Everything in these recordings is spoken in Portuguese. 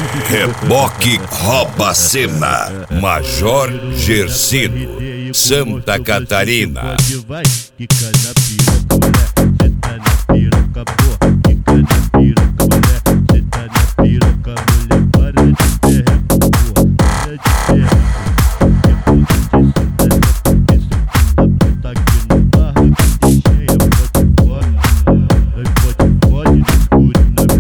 Reboque Rouba Cena, Major Gersino, Santa Catarina. Vai, quica na piroca, mulher. Cê tá na piroca, porra. Quica na piroca, mulher. Cê tá na piroca, mulher. Para de perreco, porra. Para de perreco. Tá aqui no barraco de cheia. Pode, pode no escuro, nós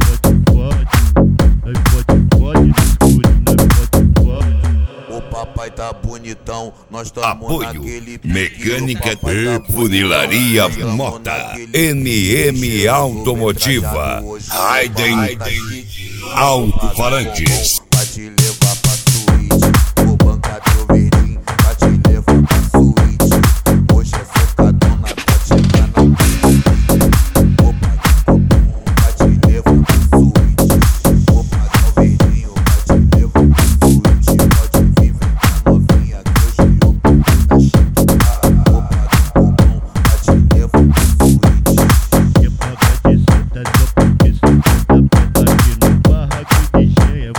pode no escuro, nós pode. O papai tá bonitão, nós tamo naquele pique. Mecânica e Funilaria Mota, NM Automotiva, Raiden Alto-Falantes. Pra te levar pra suíte, vou bancar teu verdinho. Pra te levar pra suíte, hoje é socadona, pra chegar na frente. Vou pagar o bom, pra te levar pra suíte. Vou pagar o verdinho, pra te levar pra suíte. Pode vir, vem cá novinha, que hoje o puto tá chique. Vou pagar o bom, pra te levar pra suíte. Que paga de santa, só porque santa tá aqui no barraco de cheia.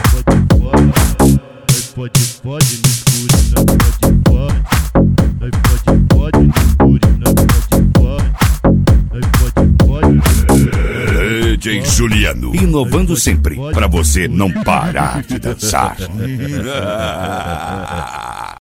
Pode no escuro, nós pode. Nós pode no escuro, nós pode. DJ Juliano, inovando sempre, pra você não parar de dançar.